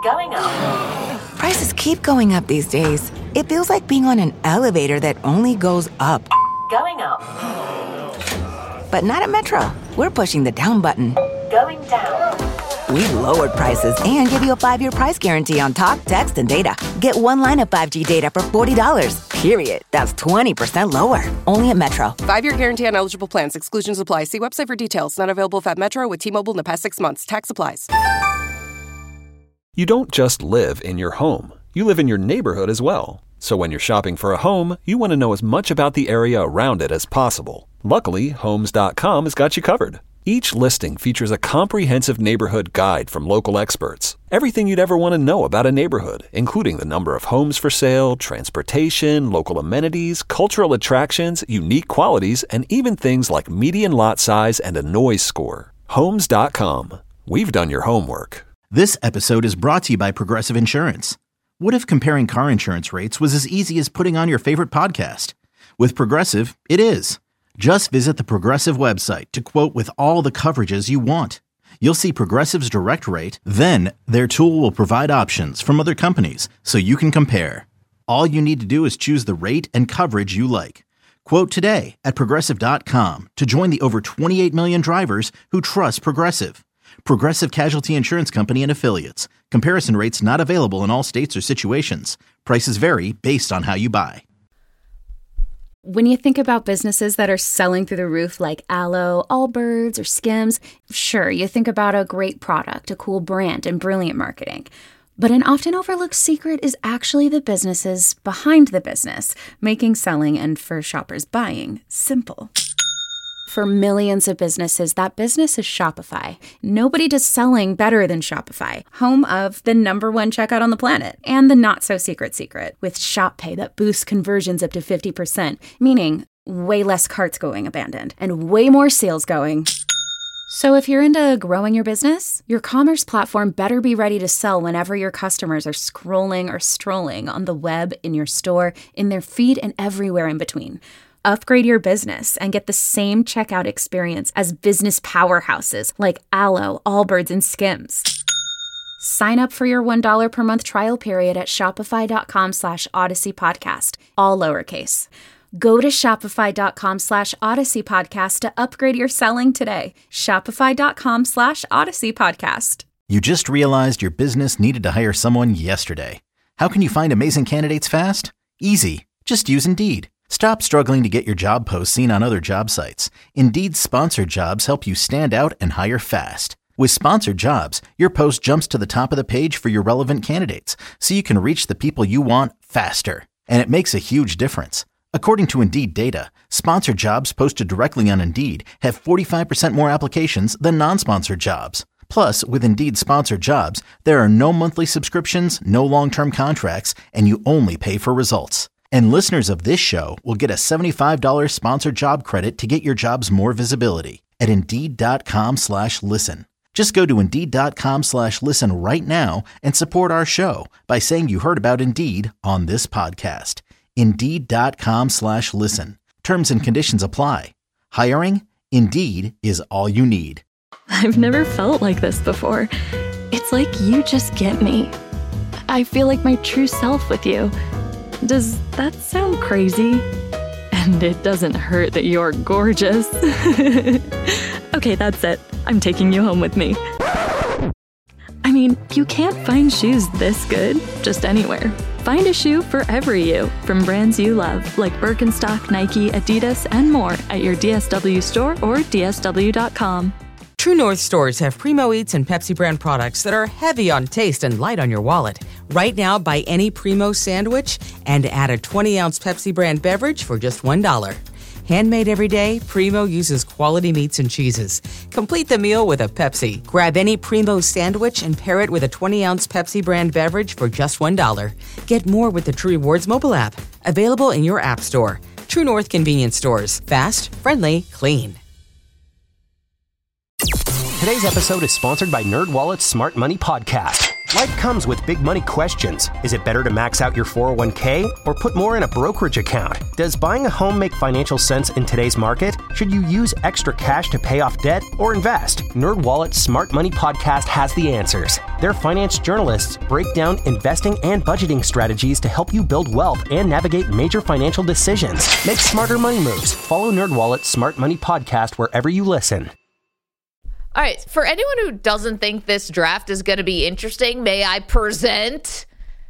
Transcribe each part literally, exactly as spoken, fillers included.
Going up. Prices keep going up these days. It feels like being on an elevator that only goes up. Going up. But not at Metro. We're pushing the down button. Going down. We've lowered prices and give you a five-year price guarantee on talk, text, and data. Get one line of five G data for forty dollars. Period. That's twenty percent lower. Only at Metro. Five-year guarantee on eligible plans. Exclusions apply. See website for details. Not available at Metro with T-Mobile in the past six months. Tax applies. You don't just live in your home. You live in your neighborhood as well. So when you're shopping for a home, you want to know as much about the area around it as possible. Luckily, Homes dot com has got you covered. Each listing features a comprehensive neighborhood guide from local experts. Everything you'd ever want to know about a neighborhood, including the number of homes for sale, transportation, local amenities, cultural attractions, unique qualities, and even things like median lot size and a noise score. Homes dot com. We've done your homework. This episode is brought to you by Progressive Insurance. What if comparing car insurance rates was as easy as putting on your favorite podcast? With Progressive, it is. Just visit the Progressive website to quote with all the coverages you want. You'll see Progressive's direct rate, then their tool will provide options from other companies so you can compare. All you need to do is choose the rate and coverage you like. Quote today at Progressive dot com to join the over twenty-eight million drivers who trust Progressive. Progressive Casualty Insurance Company and Affiliates. Comparison rates not available in all states or situations. Prices vary based on how you buy. When you think about businesses that are selling through the roof like Aloe, Allbirds, or Skims, sure, you think about a great product, a cool brand, and brilliant marketing. But an often overlooked secret is actually the businesses behind the business, making selling and for shoppers buying simple. For millions of businesses, that business is Shopify. Nobody does selling better than Shopify, home of the number one checkout on the planet and the not-so-secret secret with Shop Pay that boosts conversions up to fifty percent, meaning way less carts going abandoned and way more sales going. So if you're into growing your business, your commerce platform better be ready to sell whenever your customers are scrolling or strolling on the web, in your store, in their feed, and everywhere in between. Upgrade your business and get the same checkout experience as business powerhouses like Aloe, Allbirds, and Skims. Sign up for your one dollar per month trial period at shopify.com slash Odyssey Podcast, all lowercase. Go to shopify.com slash Odyssey Podcast to upgrade your selling today. Shopify.com slash Odyssey Podcast. You just realized your business needed to hire someone yesterday. How can you find amazing candidates fast? Easy. Just use Indeed. Stop struggling to get your job posts seen on other job sites. Indeed's sponsored jobs help you stand out and hire fast. With sponsored jobs, your post jumps to the top of the page for your relevant candidates, so you can reach the people you want faster. And it makes a huge difference. According to Indeed data, sponsored jobs posted directly on Indeed have forty-five percent more applications than non-sponsored jobs. Plus, with Indeed sponsored jobs, there are no monthly subscriptions, no long-term contracts, and you only pay for results. And listeners of this show will get a seventy-five dollars sponsored job credit to get your jobs more visibility at Indeed.com slash listen. Just go to Indeed.com slash listen right now and support our show by saying you heard about Indeed on this podcast. Indeed.com slash listen. Terms and conditions apply. Hiring? Indeed is all you need. I've never felt like this before. It's like you just get me. I feel like my true self with you. Does that sound crazy? And it doesn't hurt that you're gorgeous. Okay, that's it. I'm taking you home with me. I mean, you can't find shoes this good just anywhere. Find a shoe for every you from brands you love, like Birkenstock, Nike, Adidas, and more at your D S W store or D S W dot com. True North stores have Primo Eats and Pepsi brand products that are heavy on taste and light on your wallet. Right now, buy any Primo sandwich and add a twenty ounce Pepsi brand beverage for just one dollar. Handmade every day, Primo uses quality meats and cheeses. Complete the meal with a Pepsi. Grab any Primo sandwich and pair it with a twenty ounce Pepsi brand beverage for just one dollar. Get more with the True Rewards mobile app. Available in your app store. True North convenience stores. Fast, friendly, clean. Today's episode is sponsored by NerdWallet's Smart Money Podcast. Life comes with big money questions. Is it better to max out your four oh one k or put more in a brokerage account? Does buying a home make financial sense in today's market? Should you use extra cash to pay off debt or invest? NerdWallet's Smart Money Podcast has the answers. Their finance journalists break down investing and budgeting strategies to help you build wealth and navigate major financial decisions. Make smarter money moves. Follow NerdWallet's Smart Money Podcast wherever you listen. All right, for anyone who doesn't think this draft is going to be interesting, may I present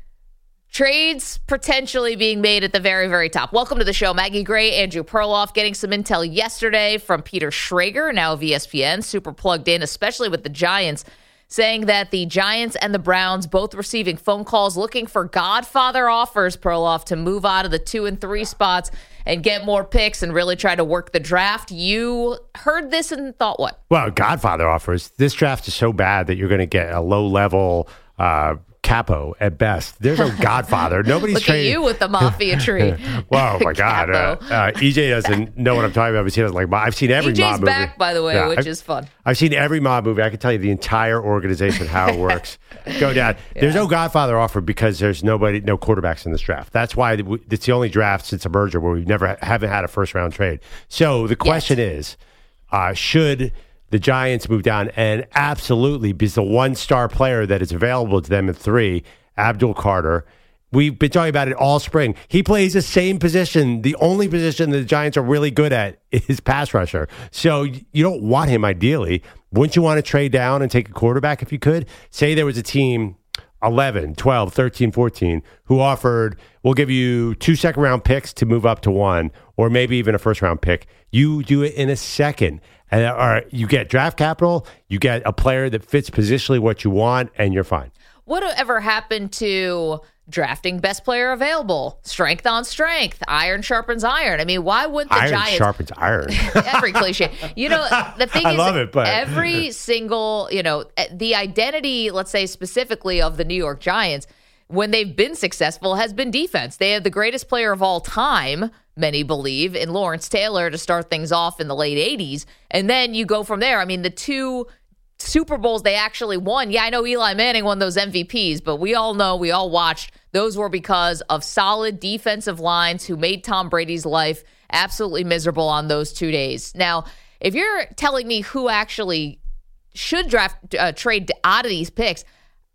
trades potentially being made at the very, very top. Welcome to the show. Maggie Gray, Andrew Perloff, getting some intel yesterday from Peter Schrager, now of E S P N, super plugged in, especially with the Giants, saying that the Giants and the Browns both receiving phone calls looking for Godfather offers, Perloff, to move out of the two and three spots and get more picks and really try to work the draft. You heard this and thought what? Well, Godfather offers. This draft is so bad that you're going to get a low-level uh, capo at best. There's no Godfather. Nobody's Look trading. at you with the mafia tree. Wow, my God. Uh, uh, E J doesn't know what I'm talking about. He doesn't like. I've seen every E J's mob movie. back, by the way, Yeah, which I've, is fun. I've seen every mob movie. I can tell you the entire organization, how it works. Go down. Yeah. There's no Godfather offer because there's nobody, no quarterbacks in this draft. That's why it's the only draft since a merger where we've never haven't had a first round trade. So the question yes. is, uh, should the Giants move down? And absolutely, because the one star player that is available to them in three, Abdul Carter. We've been talking about it all spring. He plays the same position. The only position that the Giants are really good at is pass rusher. So you don't want him ideally. Wouldn't you want to trade down and take a quarterback if you could? Say there was a team, eleven, twelve, thirteen, fourteen, who offered, we'll give you two second round picks to move up to one, or maybe even a first round pick. You do it in a second. And or you get draft capital, you get a player that fits positionally what you want, and you're fine. Whatever happened to drafting best player available, strength on strength, iron sharpens iron? I mean, why wouldn't the iron Giants? Iron sharpens iron. Every cliche. You know, the thing I is, love it, but every single, you know, the identity, let's say specifically of the New York Giants, when they've been successful, has been defense. They have the greatest player of all time, many believe, in Lawrence Taylor to start things off in the late eighties. And then you go from there. I mean, the two Super Bowls they actually won. Yeah, I know Eli Manning won those M V Ps, but we all know, we all watched, those were because of solid defensive lines who made Tom Brady's life absolutely miserable on those two days. Now, if you're telling me who actually should draft uh, trade out of these picks,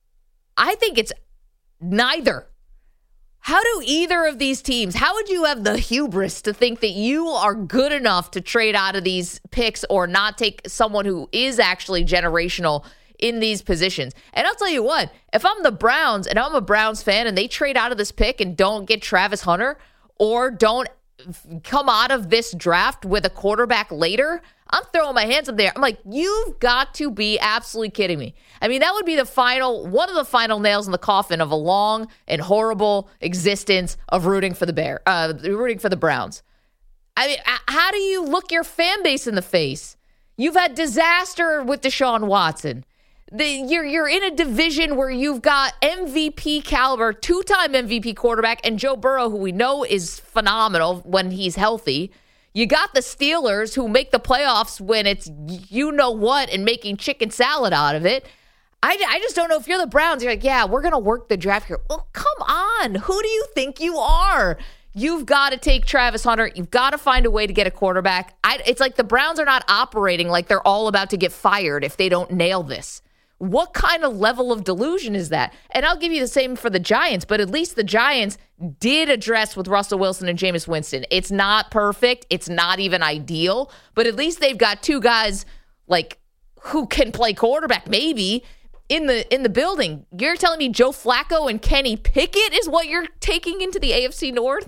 I think it's neither. How do either of these teams, how would you have the hubris to think that you are good enough to trade out of these picks or not take someone who is actually generational in these positions? And I'll tell you what, if I'm the Browns and I'm a Browns fan and they trade out of this pick and don't get Travis Hunter or don't come out of this draft with a quarterback later, I'm throwing my hands up there. I'm like, you've got to be absolutely kidding me. I mean, that would be the final, one of the final nails in the coffin of a long and horrible existence of rooting for the Bear, uh, rooting for the Browns. I mean, how do you look your fan base in the face? You've had disaster with Deshaun Watson. The, you're you're in a division where you've got M V P caliber, two-time M V P quarterback, and Joe Burrow, who we know is phenomenal when he's healthy. You got the Steelers, who make the playoffs when it's you-know-what and making chicken salad out of it. I, I just don't know if you're the Browns. You're like, yeah, we're going to work the draft here. Well, come on. Who do you think you are? You've got to take Travis Hunter. You've got to find a way to get a quarterback. I, it's like the Browns are not operating like they're all about to get fired if they don't nail this. What kind of level of delusion is that? And I'll give you the same for the Giants, but at least the Giants did address with Russell Wilson and Jameis Winston. It's not perfect. It's not even ideal, but at least they've got two guys like who can play quarterback maybe in the in the building. You're telling me Joe Flacco and Kenny Pickett is what you're taking into the A F C North?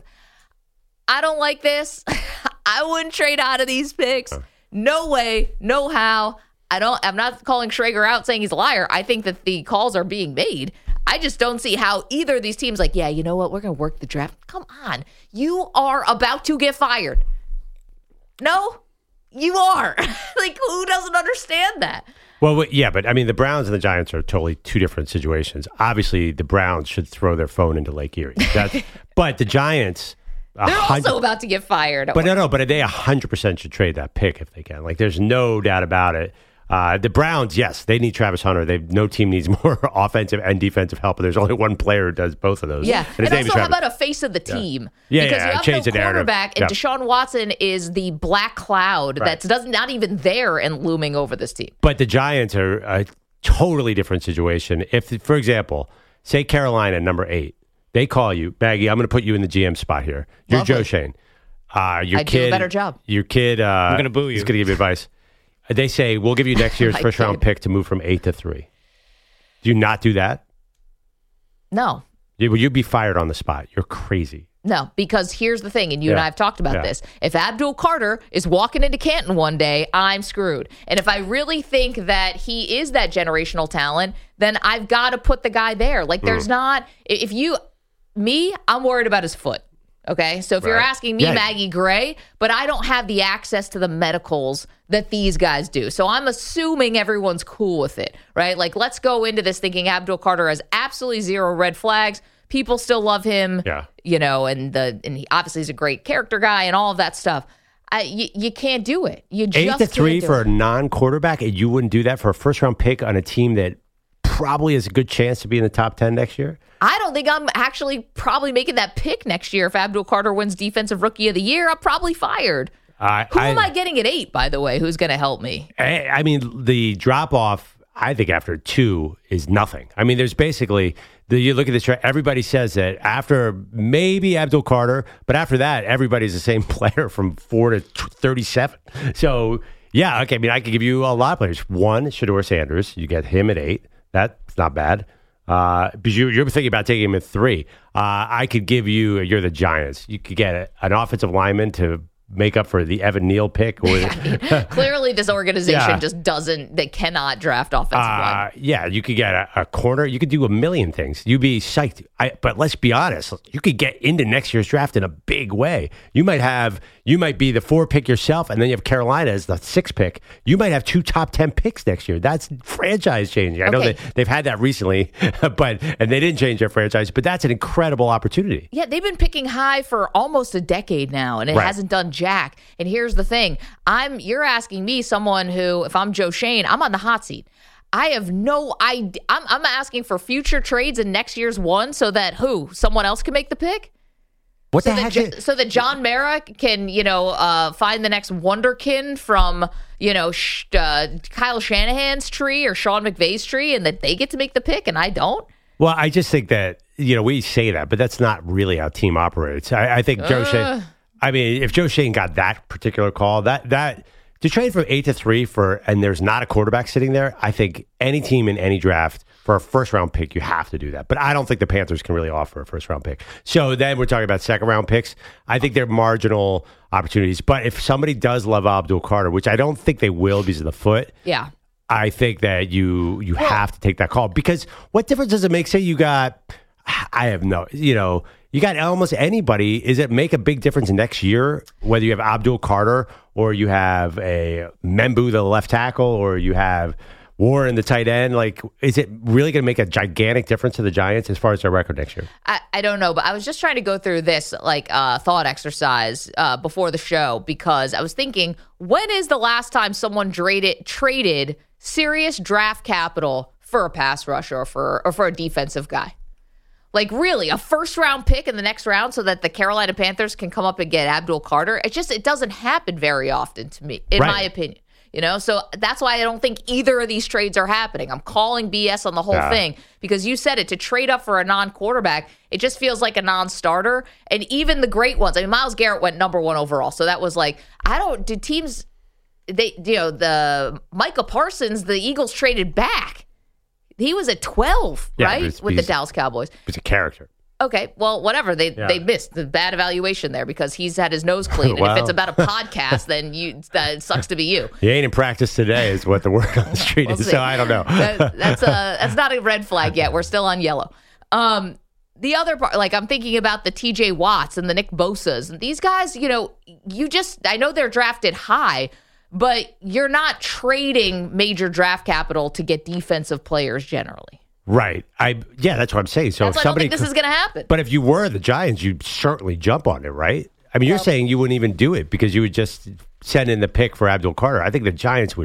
I don't like this. I wouldn't trade out of these picks. No way, no how. I don't, I'm not calling Schrager out saying he's a liar. I think that the calls are being made. I just don't see how either of these teams like, yeah, you know what? We're going to work the draft. Come on. You are about to get fired. No, you are. Like, who doesn't understand that? Well, yeah, but I mean, the Browns and the Giants are totally two different situations. Obviously, the Browns should throw their phone into Lake Erie. That's, but the Giants... They're also about to get fired. But no, no, but they one hundred percent should trade that pick if they can. Like, there's no doubt about it. Uh, the Browns, yes, they need Travis Hunter. They no team needs more offensive and defensive help. But there's only one player who does both of those. Yeah, and, and also how about a face of the team? Yeah, because yeah, you have change no the narrative. quarterback, and Yeah. Deshaun Watson is the black cloud Right. that's doesn't not even there and looming over this team. But the Giants are a totally different situation. If, for example, say Carolina, number eight, they call you, Maggie, I'm going to put you in the G M spot here. You're Lovely. Joe Shane. Uh, your I'd kid, do a better job. Your kid, uh, I'm gonna boo you. He's going to give you advice. They say, we'll give you next year's My first round kid. pick to move from eight to three. Do you not do that? No. You, well, you'd be fired on the spot. You're crazy. No, because here's the thing, and you and Yeah. I have talked about Yeah. this. If Abdul Carter is walking into Canton one day, I'm screwed. And if I really think that he is that generational talent, then I've got to put the guy there. Like, there's Mm. not, if you, me, I'm worried about his foot. Okay, so if you're Right. asking me, Yeah. Maggie Gray, but I don't have the access to the medicals that these guys do. So I'm assuming everyone's cool with it, right? Like, let's go into this thinking Abdul Carter has absolutely zero red flags. People still love him, Yeah. you know, and the and he obviously is a great character guy and all of that stuff. I, you, you can't do it. You just Eight to three can't do for it. a non-quarterback, and you wouldn't do that for a first-round pick on a team that probably has a good chance to be in the top ten next year? I don't think I'm actually probably making that pick next year. If Abdul Carter wins Defensive Rookie of the Year, I'm probably fired. I, Who am I getting at eight, by the way? Who's going to help me? I, I mean, the drop off, I think, after two is nothing. I mean, there's basically, the, you look at this, everybody says that after maybe Abdul Carter, but after that, everybody's the same player from four to thirty-seven. So, yeah, okay, I mean, I could give you a lot of players. One, Shedeur Sanders, you get him at eight. That's not bad. Uh, because you, you're thinking about taking him at three. Uh, I could give you, you're the Giants. You could get a, an offensive lineman to make up for the Evan Neal pick. Or, Clearly, this organization Yeah. just doesn't, they cannot draft offensive uh, line. yeah, you could get a, a corner. You could do a million things. You'd be psyched. I, but let's be honest. You could get into next year's draft in a big way. You might have, you might be the four pick yourself, and then you have Carolina as the six pick. You might have two top ten picks next year. That's franchise changing. I know Okay. that they've had that recently, but and they didn't change their franchise. But that's an incredible opportunity. Yeah, they've been picking high for almost a decade now, and it Right. hasn't done jack. And here's the thing: I'm you're asking me, someone who, if I'm Joe Shane, I'm on the hot seat. I have no idea. I'm, I'm asking for future trades in next year's one, so that who someone else can make the pick. What so the that heck? Jo- is- so that John Mara can, you know, uh, find the next wonderkin from, you know, sh- uh, Kyle Shanahan's tree or Sean McVay's tree, and that they get to make the pick and I don't. Well, I just think that, you know, we say that, but that's not really how team operates. I, I think Joe Uh. Shane, I mean, if Joe Shane got that particular call, that, that, to trade from eight to three for, and there's not a quarterback sitting there, I think any team in any draft for a first round pick, you have to do that. But I don't think the Panthers can really offer a first round pick. So then we're talking about second round picks. I think they're marginal opportunities. But if somebody does love Abdul Carter, which I don't think they will because of the foot, Yeah. I think that you you have to take that call, because what difference does it make? Say you got, I have no, you know, you got almost anybody. Is it make a big difference next year whether you have Abdul Carter or you have a Membu, the left tackle, or you have Warren, the tight end? Like, is it really going to make a gigantic difference to the Giants as far as their record next year? I, I don't know, but I was just trying to go through this like uh, thought exercise uh, before the show, because I was thinking, when is the last time someone traded traded serious draft capital for a pass rusher or for or for a defensive guy? Like, really, a first round pick in the next round so that the Carolina Panthers can come up and get Abdul Carter? It just it doesn't happen very often to me, in Right. my opinion. You know, so that's why I don't think either of these trades are happening. I'm calling B S on the whole Yeah. thing, because you said it, to trade up for a non-quarterback, it just feels like a non-starter. And even the great ones, I mean, Myles Garrett went number one overall, so that was like, I don't, did teams, they, you know, the Micah Parsons, the Eagles traded back. He was at twelve, Yeah, right, but it's- with the he's- Dallas Cowboys. It's a character. Okay, well, whatever. They Yeah. they missed the bad evaluation there because he's had his nose clean. And Well. if it's about a podcast, then you that it sucks to be you. He ain't in practice today is what the word on the street We'll is. see. So I don't know. That- that's a that's not a red flag yet. We're still on yellow. Um, the other part, like I'm thinking about the T J Watts and the Nick Bosas, and these guys. You know, you just I know they're drafted high, but you're not trading major draft capital to get defensive players generally. Right. I yeah, that's what I'm saying. So That's if why I don't somebody think this is going to happen. But if you were the Giants, you'd certainly jump on it, right? I mean, you're saying you wouldn't even do it because you would just send in the pick for Abdul Carter. I think the Giants would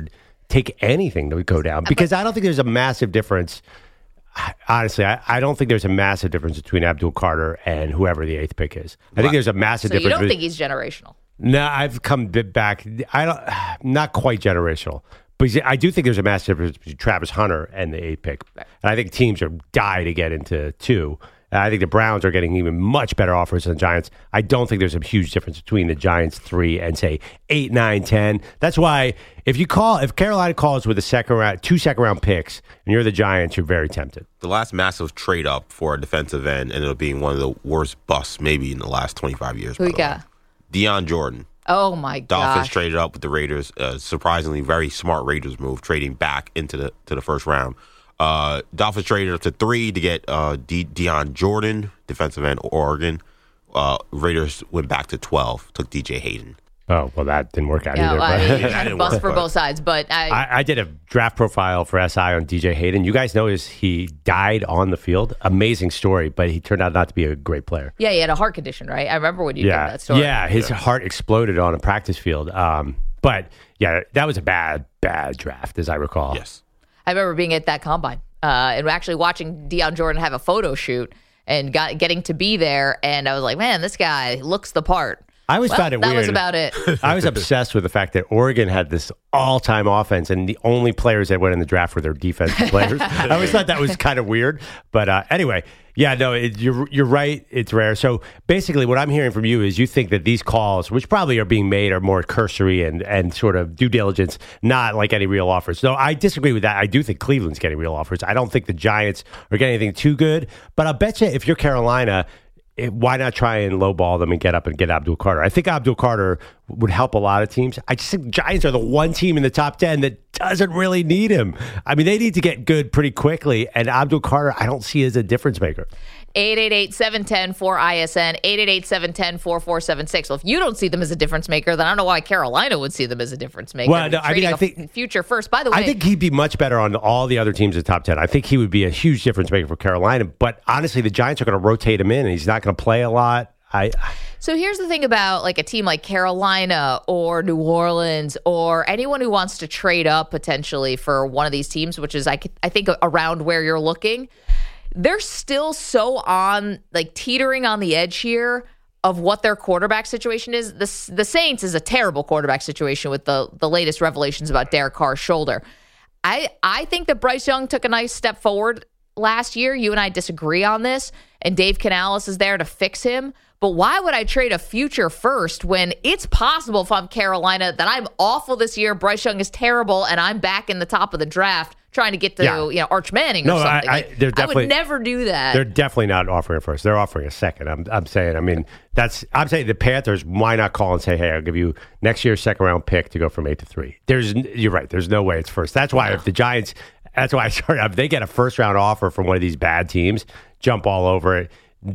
take anything to go down because I don't think there's a massive difference. Honestly, I, I don't think there's a massive difference between Abdul Carter and whoever the eighth pick is. I think there's a massive So difference. you don't between, think he's generational? No, I've come bit back. I don't, not quite generational, but I do think there's a massive difference between Travis Hunter and the eighth pick. Right. And I think teams are die to get into two. And I think the Browns are getting even much better offers than the Giants. I don't think there's a huge difference between the Giants three and say eight, nine, ten. That's why if you call, if Carolina calls with a second round, two second round picks, and you're the Giants, you're very tempted. The last massive trade up for a defensive end ended up being one of the worst busts maybe in the last twenty-five years. Who you got? Deion Jordan. Oh my god! Dolphins traded up with the Raiders. Uh, surprisingly, very smart Raiders move, trading back into the to the first round. Uh, Dolphins traded up to three to get uh, De- Deion Jordan, defensive end, Oregon. Uh, Raiders went back to twelve, took D J Hayden. Oh, well, that didn't work out Yeah, either. well, I but- mean, kind of bust for both sides, but I, I, I did a draft profile for S I on D J Hayden. You guys notice he died on the field. Amazing story, but he turned out not to be a great player. yeah, he had a heart condition, right? I remember when you yeah, did that story. Yeah, his heart exploded on a practice field. Um, but, yeah, that was a bad, bad draft, as I recall. Yes. I remember being at that combine uh, and actually watching Deion Jordan have a photo shoot and got getting to be there, and I was like, man, this guy looks the part. I always well, found it that weird. was about it. I was obsessed with the fact that Oregon had this all-time offense, and the only players that went in the draft were their defensive players. I always thought that was kind of weird. But uh, anyway, yeah, no, it, you're you're right. It's rare. So basically, what I'm hearing from you is you think that these calls, which probably are being made, are more cursory and and sort of due diligence, not like any real offers. So I disagree with that. I do think Cleveland's getting real offers. I don't think the Giants are getting anything too good. But I'll bet you if you're Carolina, It, why not try and lowball them and get up and get Abdul Carter? I think Abdul Carter would help a lot of teams. I just think Giants are the one team in the top ten that doesn't really need him. I mean, they need to get good pretty quickly, and Abdul Carter I don't see as a difference maker. eight eight eight, seven one zero, four I S N, eight eight eight, seven one zero, four four seven six. Well, if you don't see them as a difference maker, then I don't know why Carolina would see them as a difference maker. Well, no, I mean, I think future first. By the way, I think he'd be much better on all the other teams in the top ten. I think he would be a huge difference maker for Carolina. But honestly, the Giants are going to rotate him in, and he's not going to play a lot. I. So here's the thing about like a team like Carolina or New Orleans or anyone who wants to trade up potentially for one of these teams, which is I, I think around where you're looking. They're still so on, like teetering on the edge here of what their quarterback situation is. The, the Saints is a terrible quarterback situation with the, the latest revelations about Derek Carr's shoulder. I, I think that Bryce Young took a nice step forward last year. You and I disagree on this, and Dave Canales is there to fix him. But why would I trade a future first when it's possible if I'm Carolina that I'm awful this year, Bryce Young is terrible, and I'm back in the top of the draft trying to get to Yeah. you know Arch Manning or No, something? I- I- Like, they're I definitely- would never do that. They're definitely not offering a first. They're offering a second. I'm I'm saying. I mean, that's I'm saying the Panthers. Why not call and say, hey, I'll give you next year's second round pick to go from eight to three. There's you're right. There's no way it's first. That's why if the Giants. That's why I started. If they get a first round offer from one of these bad teams, jump all over it.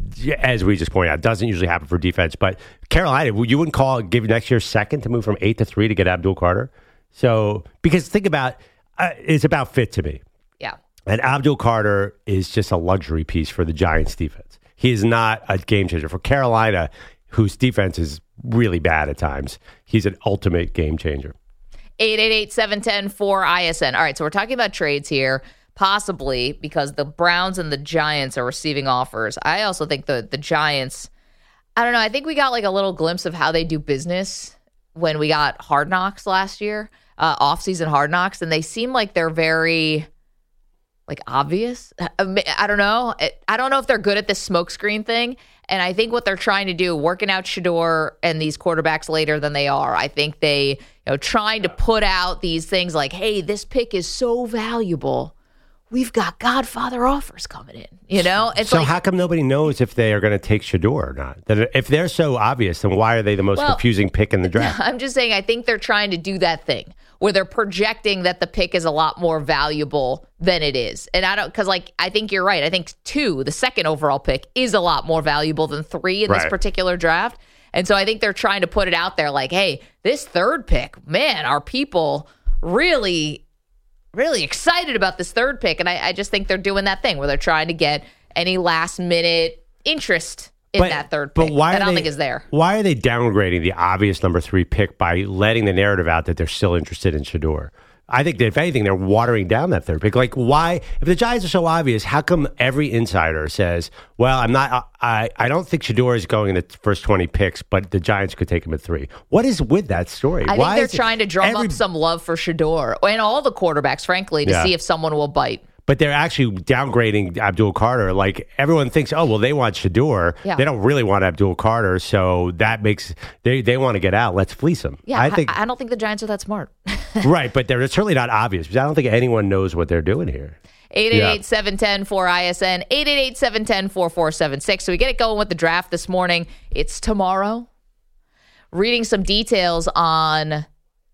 As we just pointed out, doesn't usually happen for defense. But Carolina, you wouldn't call give next year's second to move from eight to three to get Abdul Carter. So because think about uh, it's about fit to me. Yeah. And Abdul Carter is just a luxury piece for the Giants defense. He is not a game changer. For Carolina, whose defense is really bad at times, he's an ultimate game changer. eight eight eight, seven one zero, four I S N. All right, so we're talking about trades here, possibly because the Browns and the Giants are receiving offers. I also think the, the Giants, I don't know, I think we got like a little glimpse of how they do business when we got Hard Knocks last year, uh, off-season Hard Knocks, and they seem like they're very... like obvious. I don't know. I don't know if they're good at this smokescreen thing. And I think what they're trying to do, working out Shador and these quarterbacks later than they are. I think they, you know, trying to put out these things like, hey, this pick is so valuable. We've got Godfather offers coming in. You know? It's so like, how come nobody knows if they are going to take Shador or not? That if they're so obvious, then why are they the most Well, confusing pick in the draft? I'm just saying, I think they're trying to do that thing where they're projecting that the pick is a lot more valuable than it is. And I don't, because like, I think you're right. I think two, the second overall pick, is a lot more valuable than three in this Right. particular draft. And so I think they're trying to put it out there like, hey, this third pick, man, are people really, really excited about this third pick? And I, I just think they're doing that thing where they're trying to get any last minute interest in But- that third but pick why that I are don't they- think is there. Why are they downgrading the obvious number three pick by letting the narrative out that they're still interested in Shador? I think that if anything, they're watering down that third pick. Like, why? If the Giants are so obvious, how come every insider says, "Well, I'm not. I I don't think Shedeur is going in the first twenty picks, but the Giants could take him at three." What is with that story? I why think they're trying to drum every, up some love for Shedeur and all the quarterbacks, frankly, to yeah. see if someone will bite. But they're actually downgrading Abdul Carter. Like, everyone thinks, oh, well, they want Shedeur. Yeah. They don't really want Abdul Carter, so that makes they they want to get out. Let's fleece him. Yeah, I think I, I don't think the Giants are that smart. right, but they're certainly not obvious because I don't think anyone knows what they're doing here. eight eight eight, seven one zero, four I S N, eight eight eight, seven one zero, four four seven six. So we get it going with the draft this morning. It's tomorrow. Reading some details on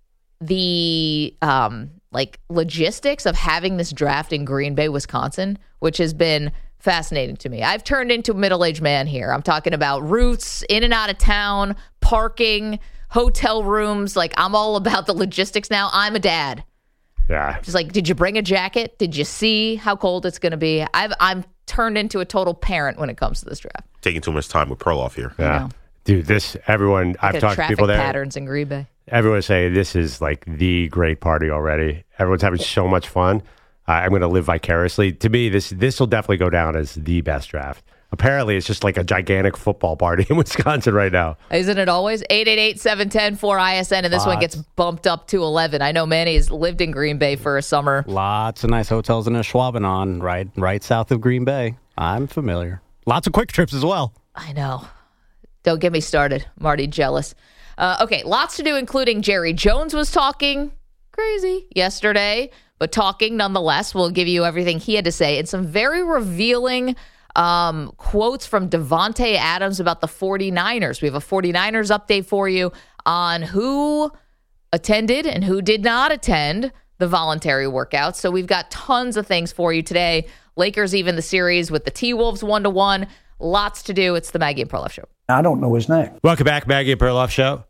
the um, like logistics of having this draft in Green Bay, Wisconsin, which has been fascinating to me. I've turned into a middle-aged man here. I'm talking about routes, in and out of town, parking, hotel rooms. Like, I'm all about the logistics now. I'm a dad. Yeah. Just like, did you bring a jacket? Did you see how cold it's going to be? I've, I'm turned into a total parent when it comes to this draft. Taking too much time with Perloff here. Yeah. Dude, this, everyone, Look I've at talked to traffic people there. patterns in Green Bay. Everyone say this is like the great party already. Everyone's having so much fun. Uh, I'm going to live vicariously. To me, this this will definitely go down as the best draft. Apparently, it's just like a gigantic football party in Wisconsin right now. Isn't it always? eight eight eight, seven one zero, four I S N, and this Lots. one gets bumped up to eleven. I know Manny has lived in Green Bay for a summer. Lots of nice hotels in Ashwaubenon, right, right south of Green Bay. I'm familiar. Lots of quick trips as well. I know. Don't get me started. I'm already jealous. Uh, okay, lots to do, including Jerry Jones was talking crazy yesterday, but talking nonetheless. We'll give you everything he had to say and some very revealing um, quotes from Davante Adams about the 49ers. We have a 49ers update for you on who attended and who did not attend the voluntary workouts. So we've got tons of things for you today. Lakers even the series with the T-Wolves one to one. Lots to do. It's the Maggie and Perloff Show. I don't know his name. Welcome back, Maggie and Perloff Show.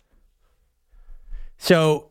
So,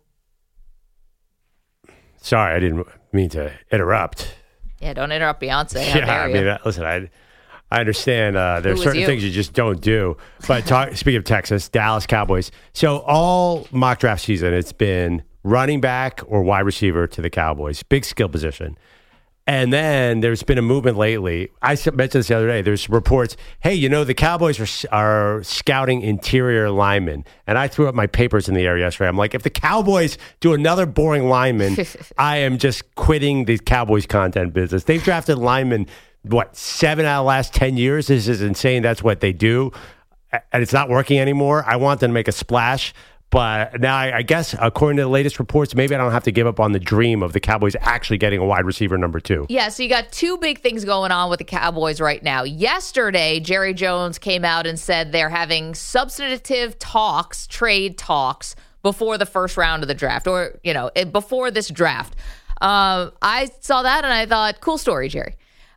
sorry, I didn't mean to interrupt. Yeah, don't interrupt Beyonce. How Yeah, dare I you? mean, uh, listen, I I understand uh, there's Who was certain you? things you just don't do. But talk, speaking of Texas, Dallas Cowboys. So all mock draft season, it's been running back or wide receiver to the Cowboys, big skill position. And then there's been a movement lately. I mentioned this the other day. There's reports, hey, you know, the Cowboys are, are scouting interior linemen. And I threw up my papers in the air yesterday. I'm like, if the Cowboys do another boring lineman, I am just quitting the Cowboys content business. They've drafted linemen, what, seven out of the last ten years? This is insane. That's what they do. And it's not working anymore. I want them to make a splash. But now, I, I guess, according to the latest reports, maybe I don't have to give up on the dream of the Cowboys actually getting a wide receiver number two. Yeah, so you got two big things going on with the Cowboys right now. Yesterday, Jerry Jones came out and said they're having substantive talks, trade talks, before the first round of the draft, or, you know, before this draft. Um, I saw that and I thought, cool story, Jerry.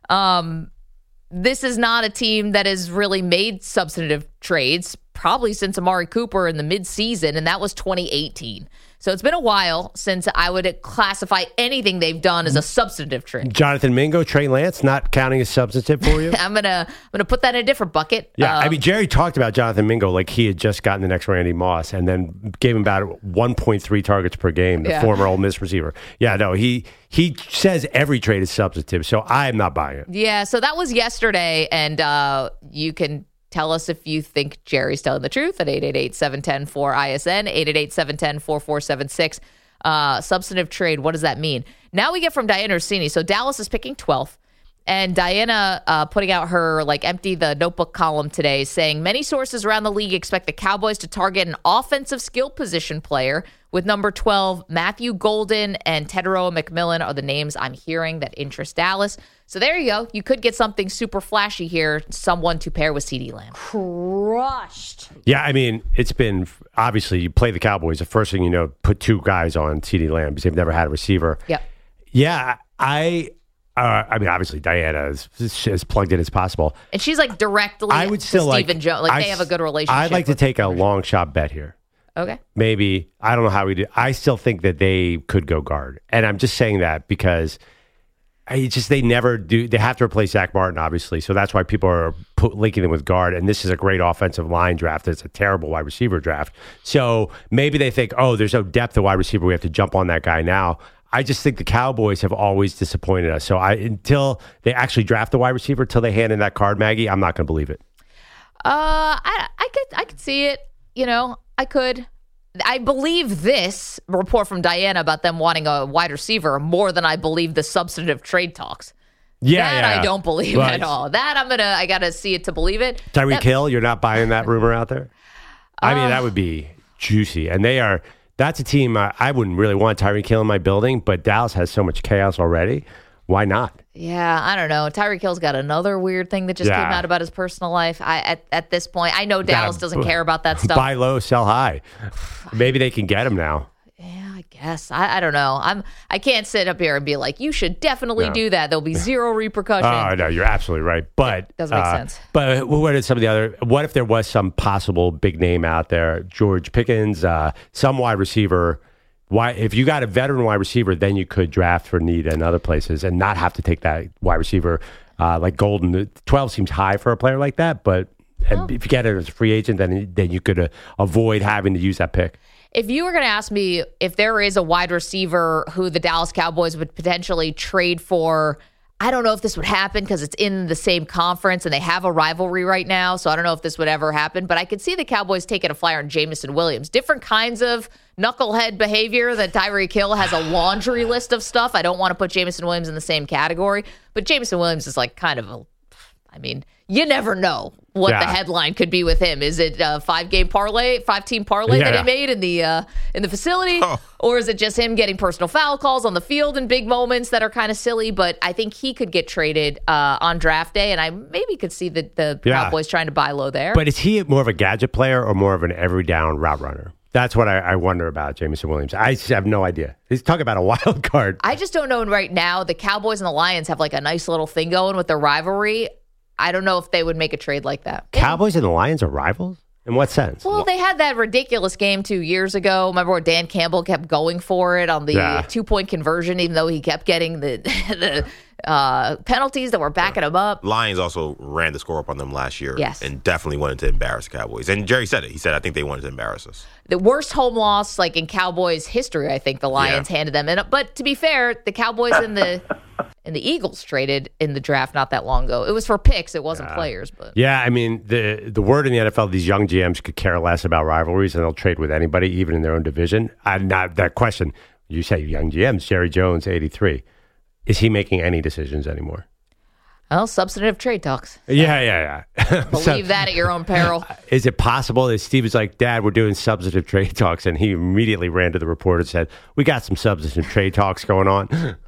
Um, this is not a team that has really made substantive trades probably since Amari Cooper in the midseason, and that was twenty eighteen. So it's been a while since I would classify anything they've done as a substantive trade. Jonathan Mingo, Trey Lance, not counting as substantive for you? I'm gonna I'm gonna put that in a different bucket. Yeah, Um, I mean, Jerry talked about Jonathan Mingo like he had just gotten the next Randy Moss and then gave him about one point three targets per game, the Yeah. former Ole Miss receiver. Yeah, no, he he says every trade is substantive, so I am not buying it. Yeah, so that was yesterday, and uh, you can tell us if you think Jerry's telling the truth at eight eight eight, seven one zero, four I S N, eight eight eight, seven one zero, four four seven six. Uh, substantive trade, what does that mean? Now we get from Diana Orsini. So Dallas is picking twelfth. And Diana uh, putting out her like empty the notebook column today saying many sources around the league expect the Cowboys to target an offensive skill position player with number twelve. Matthew Golden and Teteroa McMillan are the names I'm hearing that interest Dallas. So there you go. You could get something super flashy here, someone to pair with CeeDee Lamb. Crushed. Yeah, I mean, it's been obviously you play the Cowboys. The first thing you know, put two guys on CeeDee Lamb because they've never had a receiver. Yep. Yeah, I. Uh, I mean, obviously, Diana is as plugged in as possible. And she's like directly I would still to like Stephen Jones. Like I, they have a good relationship. I'd like to with take a each other. long shot bet here. Okay. Maybe I don't know how we do. I still think that they could go guard, and I'm just saying that because I just they never do. They have to replace Zach Martin, obviously, so that's why people are put, linking them with guard. And this is a great offensive line draft. It's a terrible wide receiver draft. So maybe they think, oh, there's no depth of wide receiver. We have to jump on that guy now. I just think the Cowboys have always disappointed us. So I until they actually draft the wide receiver, until they hand in that card, Maggie, I'm not going to believe it. Uh, I, I could I could see it. You know, I could. I believe this report from Diana about them wanting a wide receiver more than I believe the substantive trade talks. Yeah, that yeah. I don't believe But at all. That I'm gonna I gotta see it to believe it. Tyreek Hill, you're not buying that rumor out there? I mean, Uh, that would be juicy. And they are, that's a team uh, I wouldn't really want Tyreek Hill in my building, but Dallas has so much chaos already. Why not? Yeah, I don't know. Tyreek Hill's got another weird thing that just Yeah. came out about his personal life. I at, at this point, I know Dallas Gotta doesn't care about that stuff. Buy low, sell high. Maybe they can get him now. I guess I, I don't know. I'm I can't sit up here and be like, you should definitely No. do that. There'll be zero repercussion. Oh, no, you're absolutely right. But doesn't make uh, sense. But what are some of the other? What if there was some possible big name out there? George Pickens, uh, some wide receiver. Why, if you got a veteran wide receiver, then you could draft for need in other places and not have to take that wide receiver uh, like Golden. twelve seems high for a player like that, but and if you get it as a free agent, then then you could uh, avoid having to use that pick. If you were going to ask me if there is a wide receiver who the Dallas Cowboys would potentially trade for, I don't know if this would happen because it's in the same conference and they have a rivalry right now. So I don't know if this would ever happen. But I could see the Cowboys taking a flyer on Jameson Williams. Different kinds of knucklehead behavior that Tyreek Hill has a laundry list of stuff. I don't want to put Jameson Williams in the same category. But Jameson Williams is like kind of a, I mean, you never know what Yeah. the headline could be with him. Is it a five-game parlay, five-team parlay Yeah. that he made in the uh, in the facility, Oh. or is it just him getting personal foul calls on the field in big moments that are kind of silly? But I think he could get traded uh, on draft day, and I maybe could see the, the Yeah. Cowboys trying to buy low there. But is he more of a gadget player or more of an every down route runner? That's what I, I wonder about Jameson Williams. I just have no idea. He's talking about a wild card. I just don't know right now. The Cowboys and the Lions have like a nice little thing going with their rivalry. I don't know if they would make a trade like that. Cowboys and the Lions are rivals? In what sense? Well, they had that ridiculous game two years ago. Remember where Dan Campbell kept going for it on the Yeah. two-point conversion, even though he kept getting the the uh, penalties that were backing him up. Lions also ran the score up on them last year. Yes. And definitely wanted to embarrass the Cowboys. And Jerry said it. He said, I think they wanted to embarrass us. The worst home loss, like in Cowboys history, I think the Lions Yeah. handed them. And but to be fair, the Cowboys and the and the Eagles traded in the draft not that long ago. It was for picks. It wasn't players. But Yeah, I mean, the the word in the N F L, these young G Ms could care less about rivalries and they'll trade with anybody, even in their own division. And not that question, you say young G Ms, Jerry Jones, eighty-three. Is he making any decisions anymore? well, substantive trade talks. Yeah, yeah, yeah. Believe So, that at your own peril. is it possible that Steve was like, Dad, we're doing substantive trade talks? And he immediately ran to the reporter and said, we got some substantive trade talks going on.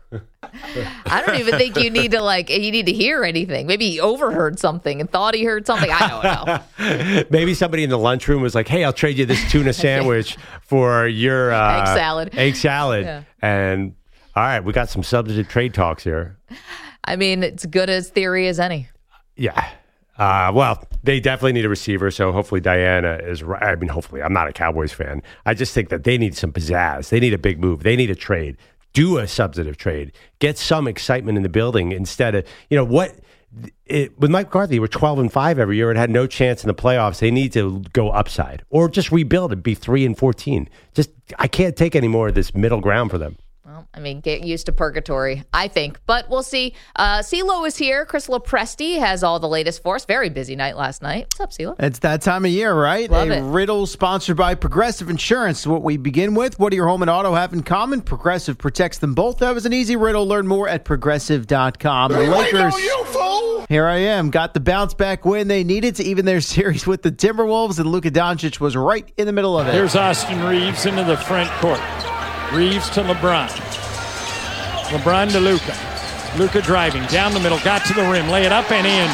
I don't even think you need to like you need to hear anything. Maybe he overheard something and thought he heard something. I don't know. Maybe somebody in the lunchroom was like, hey, I'll trade you this tuna sandwich for your uh, Egg salad. Egg salad. Yeah. And all right, we got some substantive trade talks here. I mean, it's good as theory as any. Yeah. Uh, well, they definitely need a receiver, so hopefully Diana is right. I mean, hopefully. I'm not a Cowboys fan. I just think that they need some pizzazz. They need a big move. They need a trade. Do a substantive trade. Get some excitement in the building instead of, you know, what it, with Mike McCarthy, we're twelve and five every year and had no chance in the playoffs. They need to go upside or just rebuild and be three and fourteen. Just, I can't take any more of this middle ground for them. Well, I mean, get used to purgatory, I think. But we'll see. Uh, CeeLo is here. Chris Lopresti has all the latest for us. Very busy night last night. What's up, CeeLo? It's that time of year, right? Love a it. riddle sponsored by Progressive Insurance. What we begin with, what do your home and auto have in common? Progressive protects them both. That was an easy riddle. Learn more at progressive dot com. The Lakers, here I am, got the bounce back win they needed to even their series with the Timberwolves, and Luka Doncic was right in the middle of it. Here's Austin Reeves into the front court. Reeves to LeBron. LeBron to Luka. Luka driving down the middle, got to the rim, lay it up and in.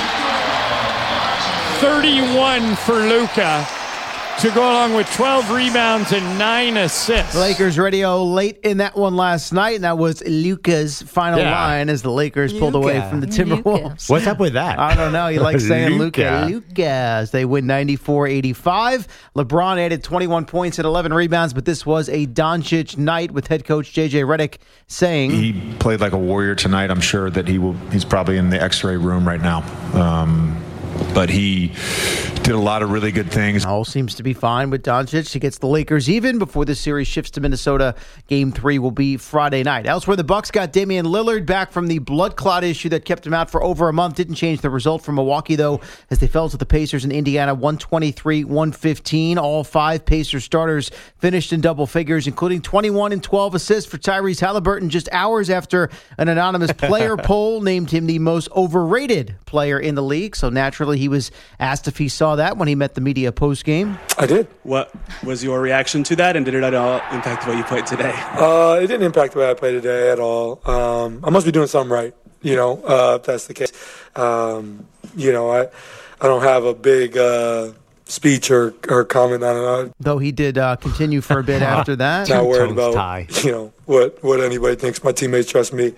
thirty-one for Luka to go along with twelve rebounds and nine assists. Lakers radio late in that one last night, and that was Luka's final Yeah. line as the Lakers pulled away Luka. from the Timberwolves. What's up with that? I don't know. You like saying Luka. Luka. Luka as they win ninety-four eighty-five. LeBron added twenty-one points and eleven rebounds, but this was a Doncic night with head coach J J Redick saying he played like a warrior tonight. I'm sure that he will. He's probably in the X-ray room right now. Um, but he did a lot of really good things. All seems to be fine with Doncic. He gets the Lakers even before the series shifts to Minnesota. Game three will be Friday night. Elsewhere, the Bucks got Damian Lillard back from the blood clot issue that kept him out for over a month. Didn't change the result for Milwaukee, though, as they fell to the Pacers in Indiana, one twenty-three one fifteen. All five Pacers starters finished in double figures, including twenty-one and twelve assists for Tyrese Halliburton just hours after an anonymous player poll named him the most overrated player in the league. So naturally, he was asked if he saw that when he met the media post-game. I did. What was your reaction to that, and did it at all impact the way you played today? Uh, it didn't impact the way I played today at all. Um, I must be doing something right, you know, uh, if that's the case. Um, you know, I I don't have a big uh, speech or, or comment on it. Though he did uh, continue for a bit after that. Not worried about, tie. you know, what, what anybody thinks. My teammates trust me.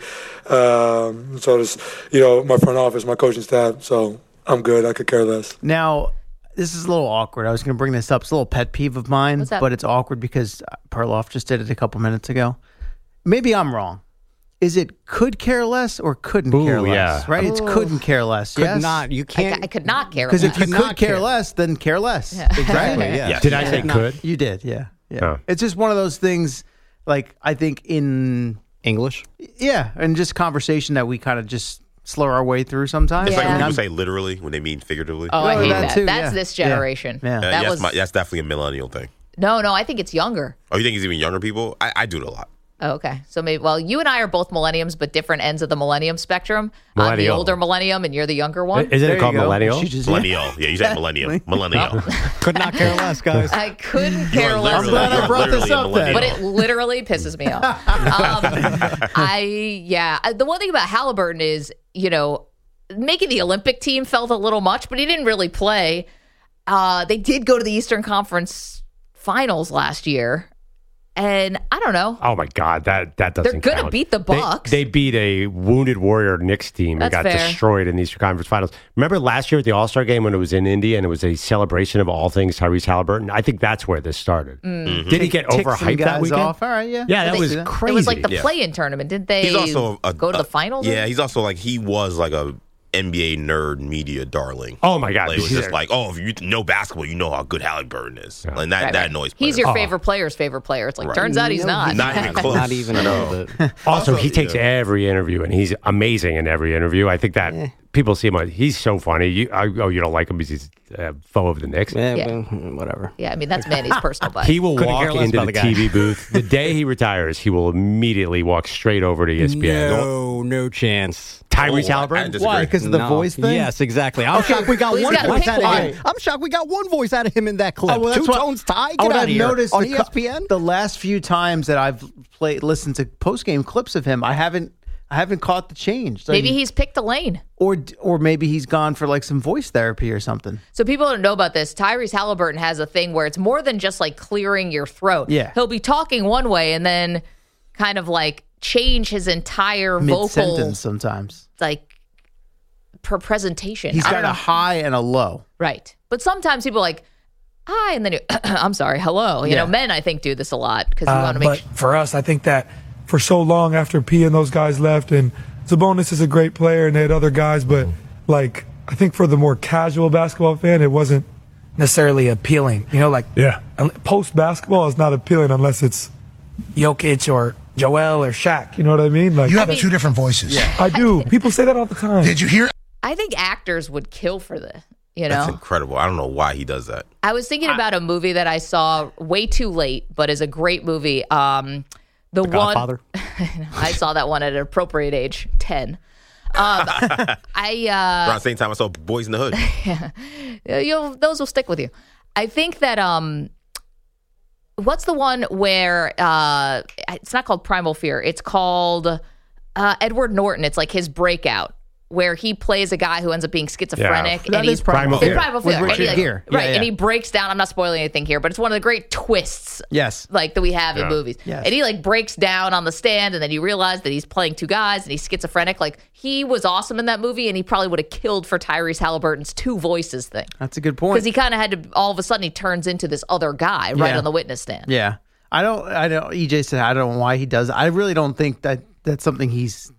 Um, so does, you know, my front office, my coaching staff. So I'm good. I could care less. Now, this is a little awkward. I was going to bring this up. It's a little pet peeve of mine, but it's awkward because Perloff just did it a couple minutes ago. Maybe I'm wrong. Is it could care less or couldn't Ooh, care less? yeah. Right? It's Ooh. couldn't care less. Could yes? not. You can't. I, I could not care Because less. if you could care, care less, then care less. Yeah. Exactly. Yeah. Yeah. Did I say Yeah. could? You did, yeah. Yeah. Oh. It's just one of those things, like, I think in English? Yeah, and just conversation that we kind of just slur our way through sometimes. It's like Yeah. when I'm- people say literally when they mean figuratively. Oh, I Well, hate that that. too, That's yeah. this Yeah. generation. Yeah. Uh, That yes, was my, that's definitely a millennial thing. no, no. I think it's younger. Oh, you think it's even younger people? I, I do it a lot. Oh, okay. So maybe, well, you and I are both millenniums, but different ends of the millennium spectrum. I'm the Millennial. older millennium, and you're the younger one. Isn't There it called you go. millennial? She just- Millennial. Yeah, you said millennium. Millennial. Could not care less, guys. I couldn't You are care less. literally- glad I you are brought this literally a up then. But millennial. it literally pisses me off. Um, I, yeah. I- The one thing about Halliburton is, you know, making the Olympic team felt a little much, but he didn't really play. Uh, they did go to the Eastern Conference Finals last year. And I don't know. Oh my God, that that doesn't. They're gonna count. beat the They- Bucks. They, beat a wounded Warrior Knicks team That's and got fair. destroyed in the Eastern Conference Finals. Remember last year at the All Star game when it was in Indy and it was a celebration of all things Tyrese Halliburton? I think that's where this started. Mm. Did he get Tick some overhyped that guys weekend? off. All right, yeah. Yeah, that They- was It crazy. was like the Yeah. play-in tournament. Didn't they He's also a, go to a- the finals? Yeah, he's also like he was like a N B A nerd media darling. Oh my God, Like, it was he's just a- like, oh, if you know basketball, you know how good Halliburton is, and that Right, that right. annoys. He's players. your Oh. favorite player's favorite player. It's like, Right. turns out he's not. Not even close. Not even a little bit. Also, he takes yeah. every interview, and he's amazing in every interview. I think that people see him. on- He's so funny. You, I, oh, you don't like him because he's a foe of the Knicks. Yeah, Yeah. well, whatever. Yeah, I mean, that's Manny's personal buddy. He will Couldn't walk care less into about the, the guy. T V booth. The day he retires, he will immediately walk straight over to E S P N. No, no chance. Tyrese Oh, I Halliburton? disagree. Why? Because of the No. voice thing? Yes, exactly. I'm shocked we got Well, he's one gotta voice pick out of one. him. I'm shocked we got one voice out of him in that clip. Oh, well, that's Two what- tones tie. I Get would out have of here. noticed on the E cou- S P N. the last few times that I've played, listened to post game clips of him. I haven't, I haven't caught the change. Like, Maybe he's picked a lane. or or maybe he's gone for like some voice therapy or something. So people don't know about this. Tyrese Halliburton has a thing where it's more than just like clearing your throat. Yeah. He'll be talking one way and then kind of like change his entire Mid vocal sentence sometimes. like per presentation. He's I got don't a know. high and a low. Right. But sometimes people are like, hi, and then you, I'm sorry, hello. You Yeah. know, men I think do this a lot because you Uh, want to make but sure. for us, I think that for so long after P and those guys left, and Sabonis is a great player, and they had other guys, but like I think for the more casual basketball fan, it wasn't necessarily appealing. You know, like Yeah. post basketball is not appealing unless it's Jokic or Joel or Shaq. You know what I mean? Like You have two different voices. I do. People say that all the time. Did you hear? I think actors would kill for this. You That's know, incredible. I don't know why he does that. I was thinking about a movie that I saw way too late, but is a great movie. Um, the, The one Godfather? I saw that one at an appropriate age, ten. Um, I Around uh, the same time I saw Boys in the Hood. yeah, you'll those will stick with you. I think that um, what's the one where uh, it's not called Primal Fear? It's called uh, Edward Norton. It's like his breakout, where he plays a guy who ends up being schizophrenic. That and is he's Primal It's Fear. Primal With Fear. And he, Richard like- Gere. Right. Yeah, And yeah. he breaks down. I'm not spoiling anything here, but it's one of the great twists Yes. like that we have Yeah. in movies. Yes. And he like breaks down on the stand, and then you realize that he's playing two guys and he's schizophrenic. Like he was awesome in that movie, and he probably would have killed for Tyrese Halliburton's two voices thing. That's a good point. Because he kind of had to, all of a sudden, he turns into this other guy right Yeah. on the witness stand. Yeah. I don't, I don't, E J said, I don't know why he does it. I really don't think that that's something he's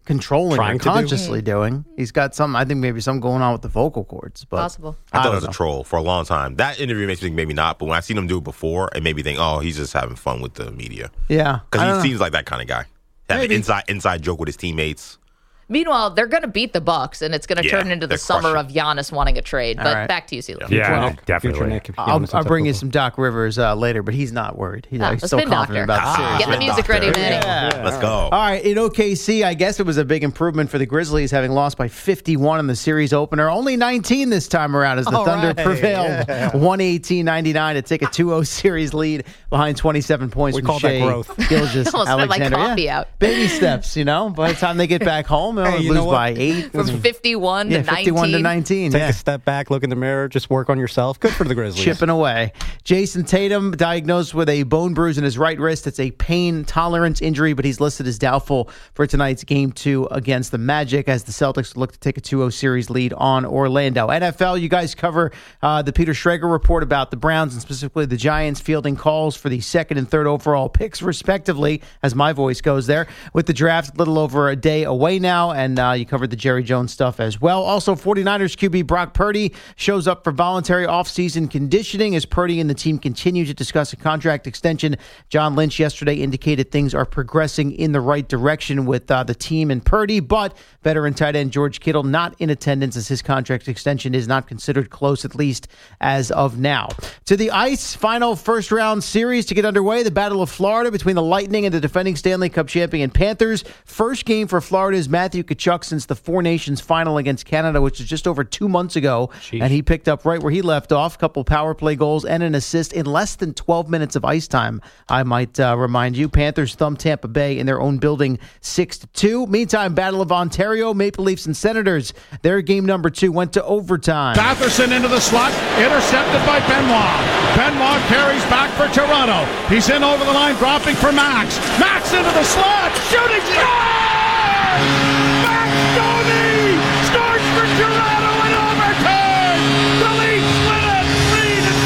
controlling Trying or to do. consciously doing. He's got some, I think maybe something going on with the vocal cords. But Possible. I thought don't it was know. a troll for a long time. That interview makes me think maybe not, but when I seen him do it before, it made me think, oh, he's just having fun with the media. Yeah. I Because don't he know. seems like that kind of guy. Have an Maybe. inside inside joke with his teammates. Meanwhile, they're going to beat the Bucks, and it's going to Yeah, turn into the they're summer crushing. of Giannis wanting a trade. All But right. back to you, CeeLo. Yeah, Future definitely. Nick, if I'll, Giannis I'll ends bring up you with some Doc Rivers uh, later, but he's not worried. He's, Ah, he's the still spin confident doctor. about the series. Get the music ready, Manny. Yeah. Let's go. All right, in O K C, I guess it was a big improvement for the Grizzlies, having lost by fifty-one in the series opener. Only nineteen this time around as the All Thunder right, prevailed yeah. one eighteen ninety-nine to take a two oh series lead behind twenty-seven points We from call that Shea growth. Gilgeous Almost spit my Alexander. coffee Yeah. out. Baby steps, you know. By the time they get back home, they'll Hey, you lose know what? by eight. From fifty-one yeah, to fifty-one to nineteen. nineteen. Take yeah. a step back, look in the mirror, just work on yourself. Good for the Grizzlies. Chipping away. Jason Tatum diagnosed with a bone bruise in his right wrist. It's a pain tolerance injury, but he's listed as doubtful for tonight's game two against the Magic as the Celtics look to take a two oh series lead on Orlando. N F L, you guys cover uh, the Peter Schrager report about the Browns and specifically the Giants fielding calls for the second and third overall picks, respectively, as my voice goes there, with the draft a little over a day away now, and uh, you covered the Jerry Jones stuff as well. Also, 49ers Q B Brock Purdy shows up for voluntary offseason conditioning as Purdy and the team continue to discuss a contract extension. John Lynch yesterday indicated things are progressing in the right direction with uh, the team and Purdy, but veteran tight end George Kittle not in attendance as his contract extension is not considered close, at least as of now. To the ice, final first round series to get underway. The Battle of Florida between the Lightning and the defending Stanley Cup champion Panthers. First game for Florida's Matthew Tkachuk since the Four Nations final against Canada, which was just over two months ago. Sheesh. And he picked up right where he left off. A couple power play goals and an assist in less than twelve minutes of ice time, I might uh, remind you. Panthers thumb Tampa Bay in their own building six to two. Meantime, Battle of Ontario, Maple Leafs and Senators. Their game number two went to overtime. Batherson into the slot, intercepted by Benoit. Benoit carries back for Toronto. He's in over the line, dropping for Max. Max into the slot, shooting, scores! Max Domi scores for Toronto in overtime. The Leafs win it, three to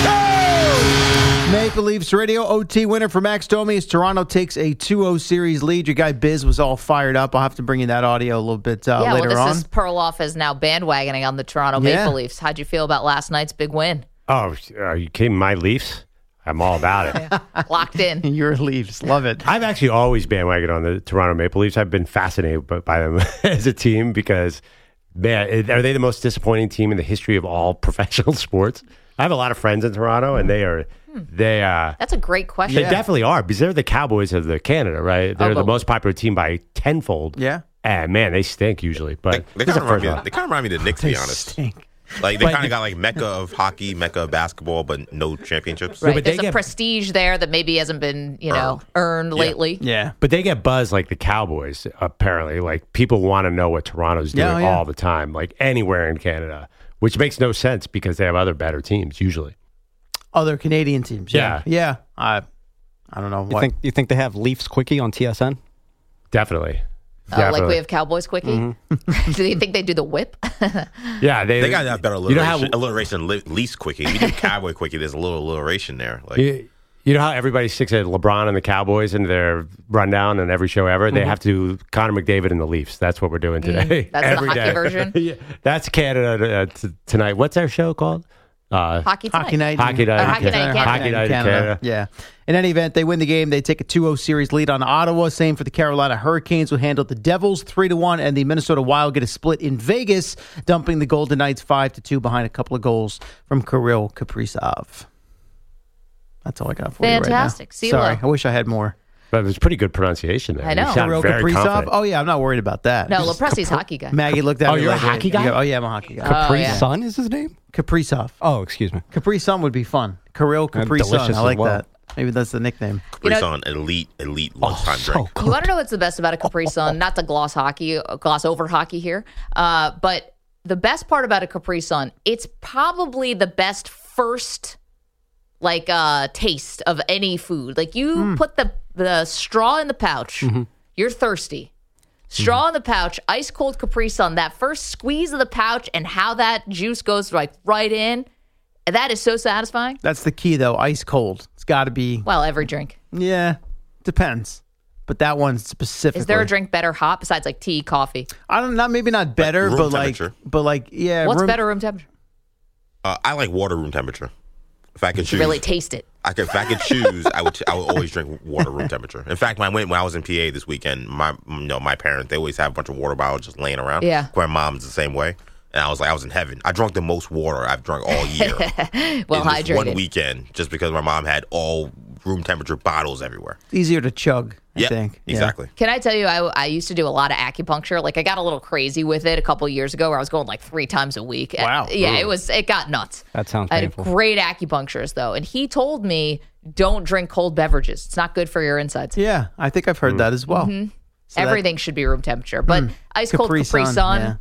two. Maple Leafs radio O T winner for Max Domi as Toronto takes a two oh series lead. Your guy Biz was all fired up. I'll have to bring you that audio a little bit uh, Yeah, later well, this on. is Perloff is now bandwagoning on the Toronto Yeah. Maple Leafs. How'd you feel about last night's big win? Oh, are you kidding? My Leafs? I'm all about it. Locked in. Your Leafs. Love it. I've actually always bandwagoned on the Toronto Maple Leafs. I've been fascinated by, by them as a team because, man, are they the most disappointing team in the history of all professional sports? I have a lot of friends in Toronto, and they are, they, uh, That's a great question. they definitely are because they're the Cowboys of the Canada, right? They're Oh, the but- most popular team by tenfold. Yeah. And man, they stink usually. But They this kind is the of first remind me. one. They kind of remind me of the Knicks, to be honest. Stink. Like they But- kind of got like mecca of hockey, mecca of basketball, but no championships. Right. but they There's a get- prestige there that maybe hasn't been, you know, earned lately. Yeah. But they get buzz like the Cowboys, apparently. Like, people want to know what Toronto's doing Yeah, yeah. all the time, like anywhere in Canada, which makes no sense because they have other better teams usually. Other Canadian teams. Yeah. Yeah. I I don't know You what. think you think they have Leafs quickie on T S N? Definitely. Uh, like Definitely. we have Cowboys quickie. Mm-hmm. Do you think they do the whip? Yeah, they, They got that better You know alliteration. how alliteration li- least quickie. You do cowboy quickie. There's a little alliteration there. Like you, you know how everybody sticks at LeBron and the Cowboys in their rundown in every show ever? They have to do Connor McDavid and the Leafs. That's what we're doing today. Mm, that's the Every hockey day. version? Yeah, that's Canada uh, t- tonight. What's our show called? Uh, Hockey tonight. Hockey night. Hockey night. Or Hockey Night in Canada. Hockey night in Canada. Yeah. In any event, they win the game. They take a two oh series lead on Ottawa. Same for the Carolina Hurricanes, who handled the Devils three to one, and the Minnesota Wild get a split in Vegas, dumping the Golden Knights five to two behind a couple of goals from Kirill Kaprizov. That's all I got for Fantastic. you right now. CeeLo. Sorry, I wish I had more. But it was pretty good pronunciation there. I know. You sound Kirill very Kaprizov? confident. Oh, yeah, I'm not worried about that. No, Lepresti's hockey guy. Maggie looked at Oh, me you're a like, hockey guy? you go, oh, yeah, I'm a hockey guy. Oh, Capri yeah. Sun is his name? Kaprizov. Oh, excuse me. Capri Sun would be fun. Kirill And Capri Sun. delicious I as like well. that. Maybe that's the nickname. You know- Capri Sun, elite, elite lunchtime so drink. good. You want to know what's the best about a Capri Sun? Not to gloss hockey, gloss over hockey here, uh, but the best part about a Capri Sun, it's probably the best first like uh, taste of any food. Like you put the the straw in the pouch, you're thirsty. Straw in the pouch, ice cold Capri Sun. That first squeeze of the pouch and how that juice goes like right in, that is so satisfying. That's the key, though. Ice cold. It's got to be. Well, every drink. Yeah, depends. but that one specifically. Is there a drink better hot besides like tea, coffee? I don't know. Maybe not better, Like room but like, temperature. but like, yeah. What's room, better room temperature? Uh, I like water room temperature. If I could You choose, really taste it. I could, if I could choose, I would. I would always drink water room temperature. In fact, when I went when I was in P A this weekend, my you know my parents they always have a bunch of water bottles just laying around. Yeah. My mom's the same way, and I was like, I was in heaven. I drank the most water I've drunk all year. Well in this hydrated. one weekend, just because my mom had all room temperature bottles everywhere. Easier to chug, I Yeah, think. Yeah. exactly. Can I tell you, I, I used to do a lot of acupuncture. Like, I got a little crazy with it a couple years ago where I was going like three times a week. Wow. Yeah, Ooh. it was, it got nuts. That sounds I had painful. a great acupuncturist, though. And he told me, don't drink cold beverages. It's not good for your insides. Yeah, I think I've heard that as well. Mhm. So that- Everything should be room temperature. But Mm. ice cold Capri Capri Sun, Sun,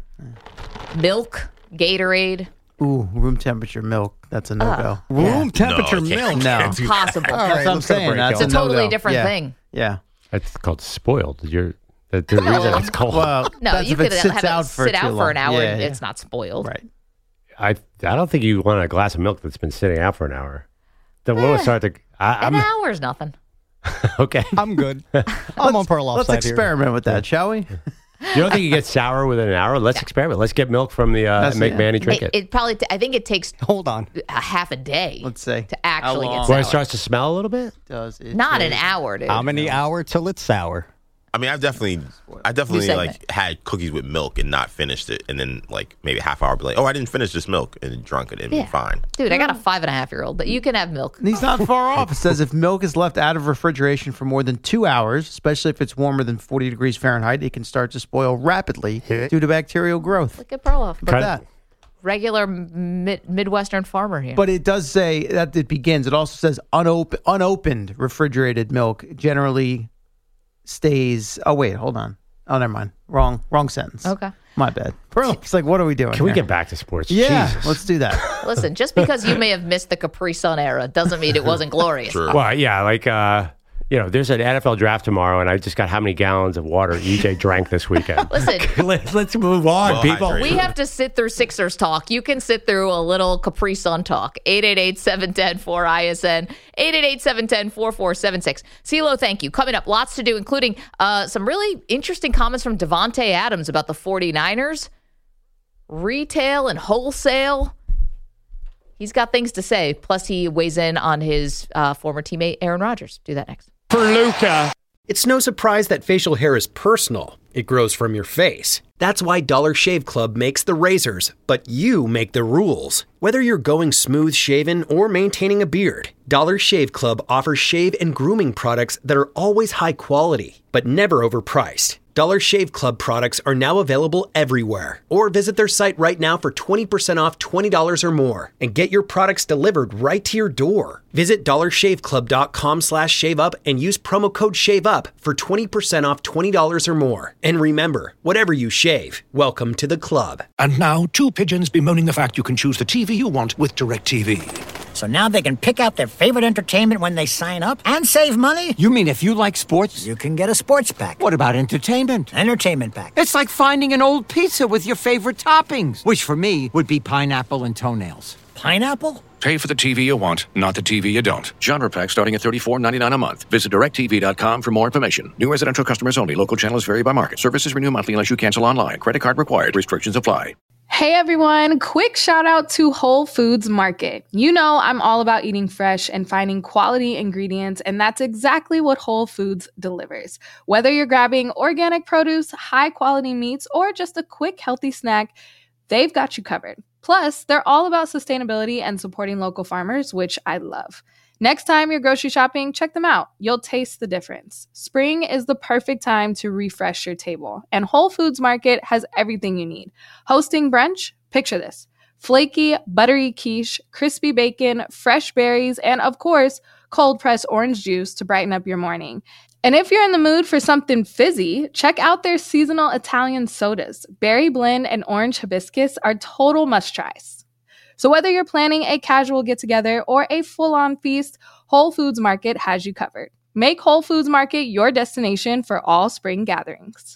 milk, Gatorade. Ooh, room temperature milk. That's a no go. Yeah. Room temperature No, I can't- milk. No. can't do that. Possible. All That's right, what I'm let's go saying. break, That's y'all. It's a totally no-go. different Yeah. thing. Yeah. That's called spoiled. You're the, the reason it's called. Well, No, that's you if it could sits have out it for sit too out for an long. hour Yeah, and yeah. it's not spoiled. Right. I I don't think you want a glass of milk that's been sitting out for an hour. The one will start to. I, An I'm hour is nothing. okay. I'm good. I'm on Perloff's Let's side here. experiment with that, shall we? You don't think you get sour within an hour? Let's experiment. Let's get milk from the uh, That's- and make yeah. Manny drink It, it. it probably, t- I think it takes Hold on. a half a day Let's say. to actually How get long? Where it sour. starts to smell a little bit. Does it Not an take- hour, dude. How many hour till it's sour? I mean, I've definitely, I definitely segment. like had cookies with milk and not finished it, and then like maybe a half hour, be like, oh, I didn't finish this milk, and then drunk it and Yeah. be fine. Dude, I got a five and a half year old, but you can have milk. And he's not far off. It says if milk is left out of refrigeration for more than two hours, especially if it's warmer than forty degrees Fahrenheit, it can start to spoil rapidly due to bacterial growth. Look at Perloff. How about that? Regular mid- Midwestern farmer here. But it does say that it begins. It also says unop- unopened refrigerated milk generally stays. Oh, wait, hold on. Oh, never mind. Wrong, wrong sentence. Okay. My bad. It's like, what are we doing? Can we here? get back to sports? Yeah, Jesus. let's do that. Listen, just because you may have missed the Capri Sun era doesn't mean it wasn't glorious. Well, yeah, like uh, you know, there's an N F L draft tomorrow, and I just got how many gallons of water E J drank this weekend. Listen, let's, let's move on, Well people. hydrated. we have to sit through Sixers talk. You can sit through a little Capri Sun talk. eight eight eight, seven one zero, four I S N. eight eight eight, seven one zero, four four seven six. CeeLo, thank you. Coming up, lots to do, including uh, some really interesting comments from Devontae Adams about the 49ers. Retail and wholesale. He's got things to say. Plus, he weighs in on his uh, former teammate, Aaron Rodgers. Do that next. For Luca. It's no surprise that facial hair is personal. It grows from your face. That's why Dollar Shave Club makes the razors, but you make the rules. Whether you're going smooth shaven or maintaining a beard, Dollar Shave Club offers shave and grooming products that are always high quality, but never overpriced. Dollar Shave Club products are now available everywhere. Or visit their site right now for twenty percent off twenty dollars or more and get your products delivered right to your door. Visit dollarshaveclub.com slash shave up and use promo code SHAVEUP for twenty percent off twenty dollars or more. And remember, whatever you shave, welcome to the club. And now, two pigeons bemoaning the fact you can choose the T V you want with DirecTV. So now they can pick out their favorite entertainment when they sign up and save money? You mean if you like sports? You can get a sports pack. What about entertainment? Entertainment pack. It's like finding an old pizza with your favorite toppings, which for me would be pineapple and toenails. Pineapple? Pay for the T V you want, not the T V you don't. Genre pack starting at thirty-four ninety-nine a month. Visit direct T V dot com for more information. New residential customers only. Local channels vary by market. Services renew monthly unless you cancel online. Credit card required. Restrictions apply. Hey everyone, quick shout out to Whole Foods Market. You know I'm all about eating fresh and finding quality ingredients, and that's exactly what Whole Foods delivers. Whether you're grabbing organic produce, high quality meats, or just a quick healthy snack, they've got you covered. Plus, they're all about sustainability and supporting local farmers, which I love. Next time you're grocery shopping, check them out. You'll taste the difference. Spring is the perfect time to refresh your table, and Whole Foods Market has everything you need. Hosting brunch? Picture this. Flaky, buttery quiche, crispy bacon, fresh berries, and of course, cold-pressed orange juice to brighten up your morning. And if you're in the mood for something fizzy, check out their seasonal Italian sodas. Berry blend and orange hibiscus are total must-tries. So whether you're planning a casual get-together or a full-on feast, Whole Foods Market has you covered. Make Whole Foods Market your destination for all spring gatherings.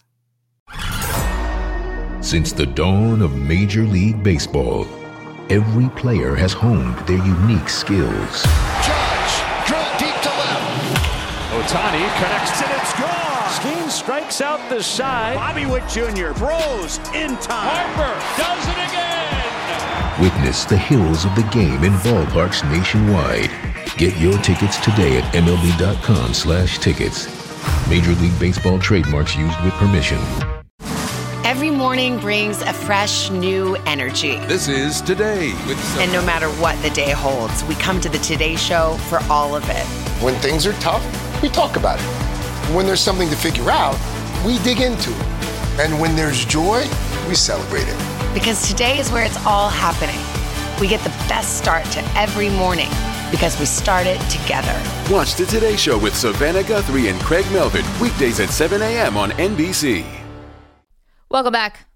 Since the dawn of Major League Baseball, every player has honed their unique skills. Judge, drill deep to left. Ohtani connects and it's gone. Skeen strikes out the side. Bobby Witt Junior throws in time. Harper does it again. Witness the heroes of the game in ballparks nationwide. Get your tickets today at M L B dot com slash tickets. Major League Baseball trademarks used with permission. Every morning brings a fresh, new energy. This is Today with Sophie. And no matter what the day holds, we come to the Today Show for all of it. When things are tough, we talk about it. When there's something to figure out, we dig into it. And when there's joy, we celebrate it. Because today is where it's all happening. We get the best start to every morning because we start it together. Watch the Today Show with Savannah Guthrie and Craig Melvin, weekdays at seven a.m. on N B C. Welcome back.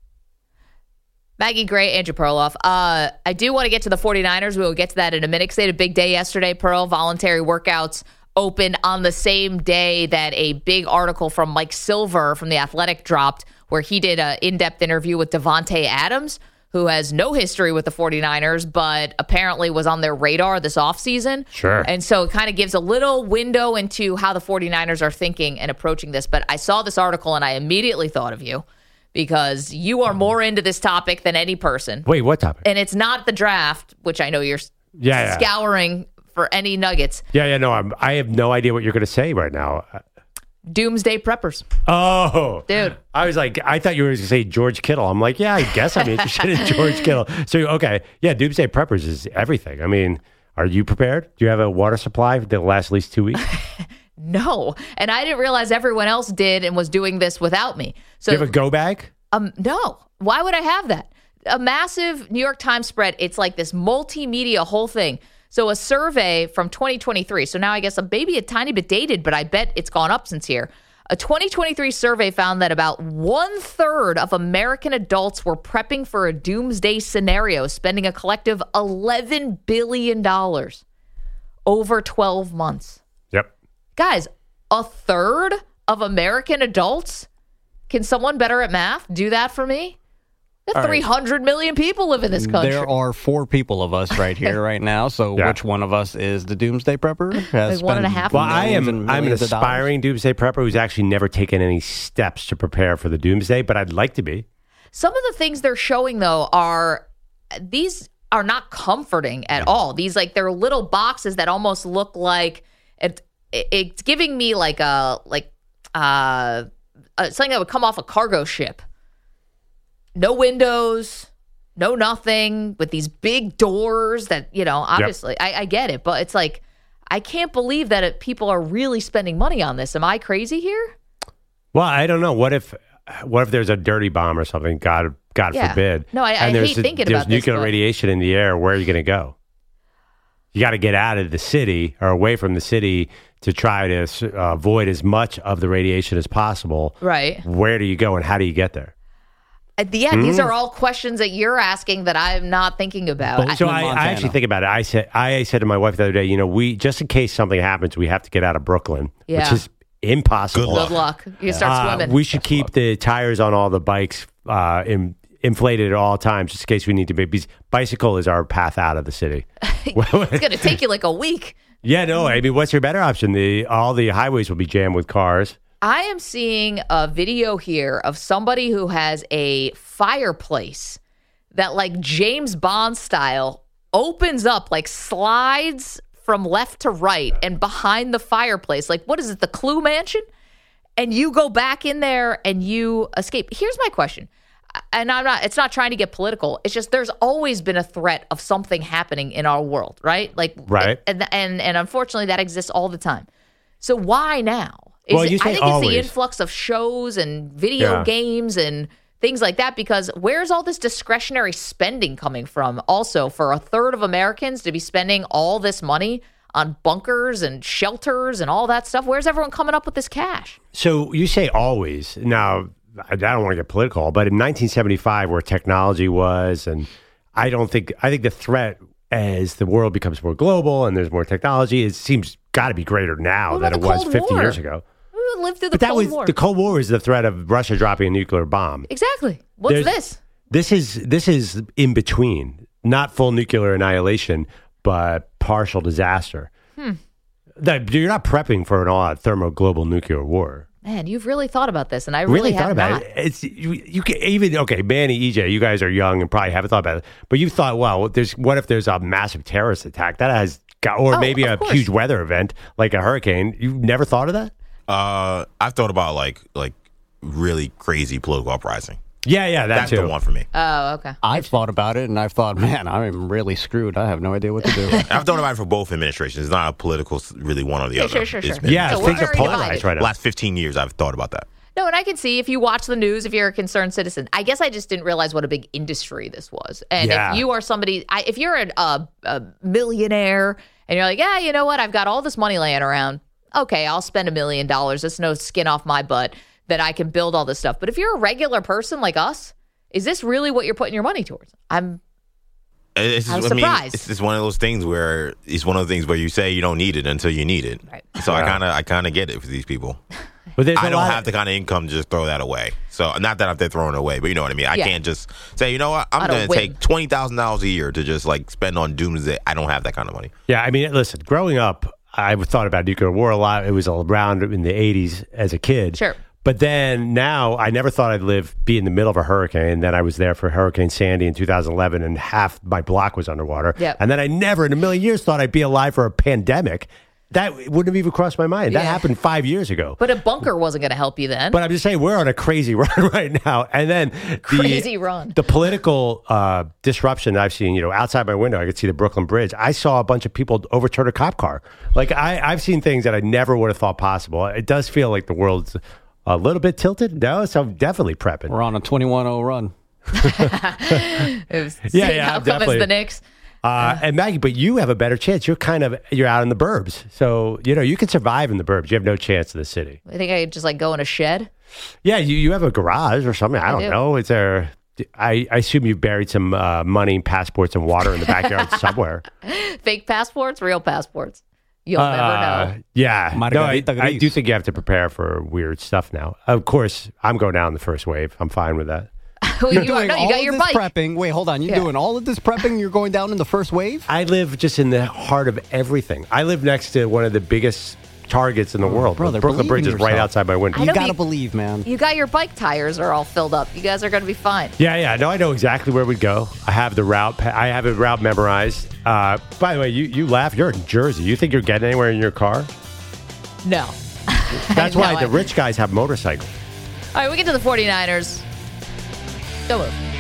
Maggie Gray, Andrew Perloff. Uh, I do want to get to the 49ers. We will get to that in a minute because they had a big day yesterday, Pearl. Voluntary workouts opened on the same day that a big article from Mike Silver from The Athletic dropped where he did an in-depth interview with Devontae Adams, who has no history with the 49ers, but apparently was on their radar this offseason. Sure. And so it kind of gives a little window into how the 49ers are thinking and approaching this. But I saw this article and I immediately thought of you because you are more into this topic than any person. Wait, what topic? And it's not the draft, which I know you're Yeah, yeah. scouring for any nuggets. Yeah, yeah, no, I'm, I have no idea what you're going to say right now. Doomsday preppers. Oh, dude. I was like, I thought you were going to say George Kittle. I'm like, yeah, I guess I'm interested in George Kittle. So, okay. Yeah, Doomsday Preppers is everything. I mean, are you prepared? Do you have a water supply that'll last at least two weeks? No. And I didn't realize everyone else did and was doing this without me. So, Do you have a go bag? Um, no. Why would I have that? A massive New York Times spread. It's like this multimedia whole thing. So a survey from twenty twenty-three. So now I guess maybe a tiny bit dated, but I bet it's gone up since here. A twenty twenty-three survey found that about one third of American adults were prepping for a doomsday scenario, spending a collective eleven billion dollars over twelve months. Yep. Guys, a third of American adults? Can someone better at math do that for me? All right. three hundred million people live in this country. There are four people of us right here right now. So Yeah. which one of us is the doomsday prepper? Has Like one and a spent half Well, I millions am. and I'm an millions of dollars? aspiring doomsday prepper who's actually never taken any steps to prepare for the doomsday, but I'd like to be. Some of the things they're showing, though, are these are not comforting at all. These, like, they're little boxes that almost look like it, it, it's giving me like a like uh, uh something that would come off a cargo ship. No windows, no nothing, with these big doors that, you know, obviously, I, I get it, but it's like, I can't believe that it, people are really spending money on this. Am I crazy here? Well, I don't know. What if, what if there's a dirty bomb or something? God, God Yeah. forbid. No, I- I And there's hate a- thinking There's about this, nuclear but- radiation in the air. Where are you going to go? You got to get out of the city or away from the city to try to uh, avoid as much of the radiation as possible. Right. Where do you go and how do you get there? At the end, these Mm. are all questions that you're asking that I'm not thinking about. So I, I actually think about it. I said, I said to my wife the other day, you know, we just in case something happens, we have to get out of Brooklyn, Yeah. which is impossible. Good luck. You can start Uh, swimming. we should keep the tires on all the bikes uh, in, inflated at all times, just in case we need to be. Because bicycle is our path out of the city. It's going to take you like a week. Yeah, no. I mean, what's your better option? The all the highways will be jammed with cars. I am seeing a video here of somebody who has a fireplace that, like James Bond style, opens up, like slides from left to right, and behind the fireplace, like, what is it, the Clue Mansion? And you go back in there and you escape. Here's my question. And I'm not, it's not trying to get political. It's just there's always been a threat of something happening in our world, right? Like, Right. And, and, and unfortunately, that exists all the time. So why now? Is Well, you it, say I think always. it's the influx of shows and video Yeah. games and things like that, because where's all this discretionary spending coming from? Also, for a third of Americans to be spending all this money on bunkers and shelters and all that stuff, where's everyone coming up with this cash? So you say always. Now, I don't want to get political, but in nineteen seventy-five, where technology was, and I don't think, I think the threat as the world becomes more global and there's more technology, it seems got to be greater now What than about it the was Cold fifty War? years ago. We lived through the But that Cold was War. the Cold War is the threat of Russia dropping a nuclear bomb. Exactly. What's There's- this? This is this is in between, not full nuclear annihilation, but partial disaster. Hmm. That you're not prepping for an all-out thermo global nuclear war. Man, you've really thought about this, and I really, really, thought have about not. it. It's you, you can even okay, Manny, E J, you guys are young and probably haven't thought about it, but you thought, well, there's what if there's a massive terrorist attack that has got, or Oh, maybe of a course. huge weather event like a hurricane. You've never thought of that? Uh, I've thought about like like really crazy political uprising. Yeah, yeah, that That's too. the one for me. Oh, okay. I've thought about it, and I've thought, man, I'm really screwed. I have no idea what to do. I've thought about it for both administrations. It's not a political, really one or the Yeah, other. sure, sure, It's sure. been- Yeah, So things we're are very polarized divided. right now. Last fifteen years, I've thought about that. No, and I can see if you watch the news, if you're a concerned citizen. I guess I just didn't realize what a big industry this was. And Yeah. if you are somebody, I, if you're a, a, a millionaire and you're like, yeah, you know what? I've got all this money laying around. Okay, I'll spend a million dollars. That's no skin off my butt that I can build all this stuff. But if you're a regular person like us, is this really what you're putting your money towards? I'm It's, I was I mean, surprised. it's just one of those things where it's one of the things where you say you don't need it until you need it. Right. So I Yeah. kind of, I kind of get it for these people. But there's I a don't lot have of- the kind of income to just throw that away. So not that I'm there throwing it away, but you know what I mean. I Yeah. can't just say, you know what, I'm On a going to whim. take twenty thousand dollars a year to just like spend on doomsday. I don't have that kind of money. Yeah, I mean, listen, growing up, I thought about nuclear war a lot. It was around in the eighties as a kid. Sure. But then now, I never thought I'd live, be in the middle of a hurricane. Then I was there for Hurricane Sandy in two thousand eleven, and half my block was underwater. Yep. And then I never in a million years thought I'd be alive for a pandemic. That wouldn't have even crossed my mind. That Yeah. happened five years ago. But a bunker wasn't going to help you then. But I'm just saying, we're on a crazy run right now. And then the, Crazy run. the political uh, disruption I've seen, you know, outside my window, I could see the Brooklyn Bridge. I saw a bunch of people overturn a cop car. Like, I, I've seen things that I never would have thought possible. It does feel like the world's a little bit tilted. No, so I'm definitely prepping. We're on a twenty-one oh run. It was Yeah, same yeah, outcome definitely. as the Knicks. Uh, and Maggie, but you have a better chance. You're kind of, you're out in the burbs. So, you know, you can survive in the burbs. You have no chance in the city. I think I could just like go in a shed. Yeah, you, you have a garage or something. I, I don't do. know. Is there, I, I assume you've buried some uh, money, passports, and water in the backyard somewhere. Fake passports, real passports. You'll Uh, never know. Yeah. No, I, Margarita I Gris. do think you have to prepare for weird stuff now. Of course, I'm going down the first wave. I'm fine with that. Well, You're you, are, doing no, you all got of your this bike. prepping. Wait, hold on. You're Yeah. doing all of this prepping. You're going down in the first wave. I live just in the heart of everything. I live next to one of the biggest targets in the world. brother, the Brooklyn believe Bridge in is right yourself. outside my window. I You know gotta you- believe, man. You got your bike tires are all filled up. You guys are going to be fine. Yeah, yeah. No, I know exactly where we go. I have the route. pa- I have a route memorized. Uh, by the way, you, you laugh. You're in Jersey. You think you're getting anywhere in your car? No. That's No, why I- the rich guys have motorcycles. All right, we get to the 49ers. Don't move.